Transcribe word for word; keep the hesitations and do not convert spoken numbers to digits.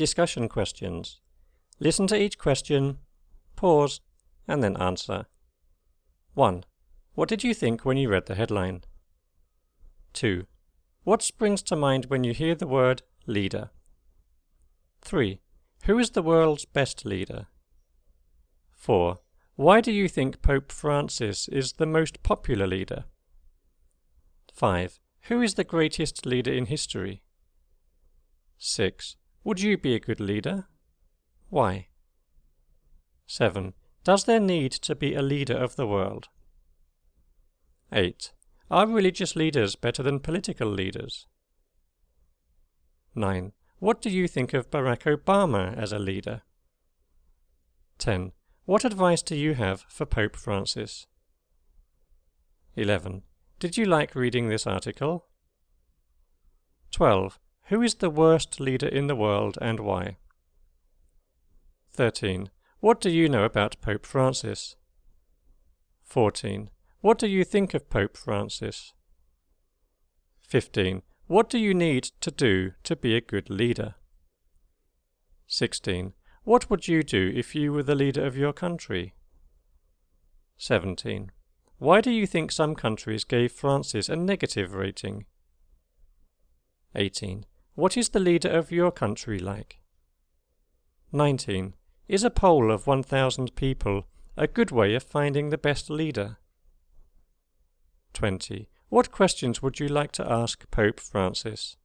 discussion questions. Listen to each question, pause, and then answer. one. What did you think when you read the headline? two. What springs to mind when you hear the word leader? three. Who is the world's best leader? four. Why do you think Pope Francis is the most popular leader? five. Who is the greatest leader in history? six. Would you be a good leader? Why? seven. Does there need to be a leader of the world? eight. Are religious leaders better than political leaders? nine. What do you think of Barack Obama as a leader? ten. What advice do you have for Pope Francis? eleven. Did you like reading this article? twelve. Who is the worst leader in the world and why? thirteen. What do you know about Pope Francis? fourteen. What do you think of Pope Francis? fifteen. What do you need to do to be a good leader? sixteen. What would you do if you were the leader of your country? seventeen. Why do you think some countries gave Francis a negative rating? eighteen. What is the leader of your country like? nineteen. Is a poll of one thousand people a good way of finding the best leader? twenty. What questions would you like to ask Pope Francis?